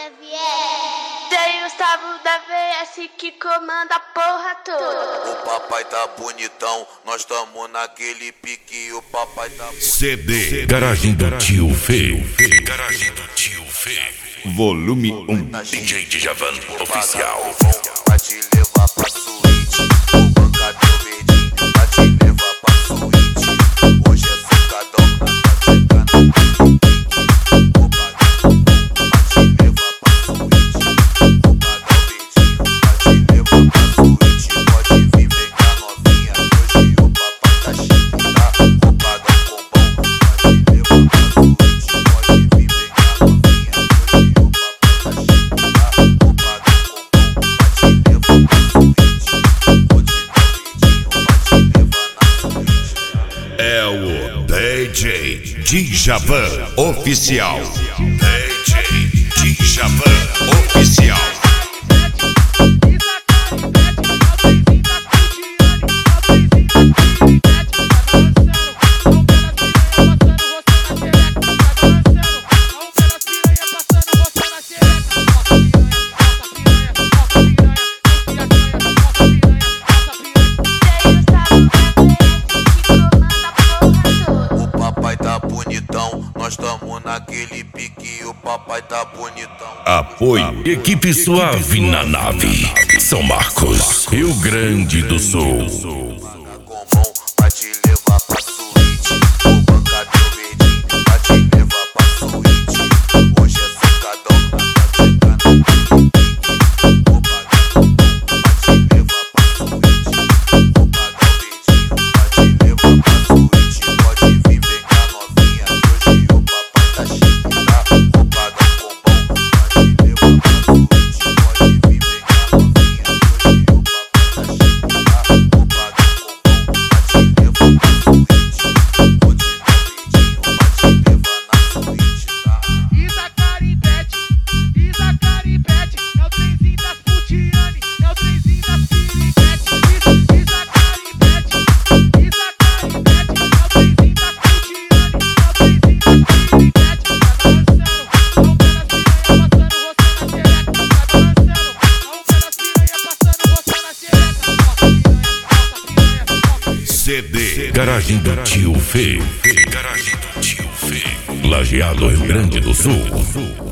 Xavier. Tem o Gustavo da VS que comanda a porra toda. O papai tá bonitão, nós tamo naquele pique, o papai tá bonitão. CD Garagem do Tio Fê. Garagem do Tio Fê. Volume 1. DJ Djavan Oficial. Vai te levar pra suíte, o bancador verdinho. Vai te levar pra suíte, hoje é socadão. Tá chegando o pagadão. Vai te levar pra suíte, o pagador verdinho. Vai te levar pra suíte, pode vir, vem cá novinha. Hoje o papai tá chique, tá? O pagadão com bom. Vai te levar pra suíte, pode vir, vem cá novinha. Hoje o papai tá chique, tá? O pagadão com bom. Vai te levar pra suíte, vou te dar um beijinho. Vai te levar na suíte. É o DJ Djavan Oficial. DJ Djavan Oficial. O papai tá bonitão, nós tamo naquele pique, o papai tá bonitão. Apoio Equipe Suave na nave. São Marcos, Rio Grande do Sul. Paga com mão, vai te levar pra suíte, o bancador verdinho. Vai te levar pra suíte, hoje é socadão. Tá chegando o pagadão. Vai te levar pra suíte, o pagador verdinho. Vai te levar pra suíte, pode vir, vem cá novinha. Hoje o papai tá chique, tá? O pagadão com bom. Vai te levar pra suíte, pode vir, vem cá novinha. Hoje o papai tá chique, tá? O pagadão com bom. Vai te levar pra suíte, vou te dar um beijinho. Vai te levar na suíte, tá? Isa Caripete, Isa Caripete, é o trenzinho das putiane, é o trenzinho das piriguete. Isa Caripete, Isa Caripete, é o trenzinho das putiane, é o trenzinho das piriguete. Vai balançando, a um pelas piranha passando, roçando a xereca. Vai balançando, a um pelas piranha passando, roçando a xereca. Nossa piranha, CD Garagem do Tio Fê. Garagem do Tio Fê. Lajeado, Rio Grande do Sul.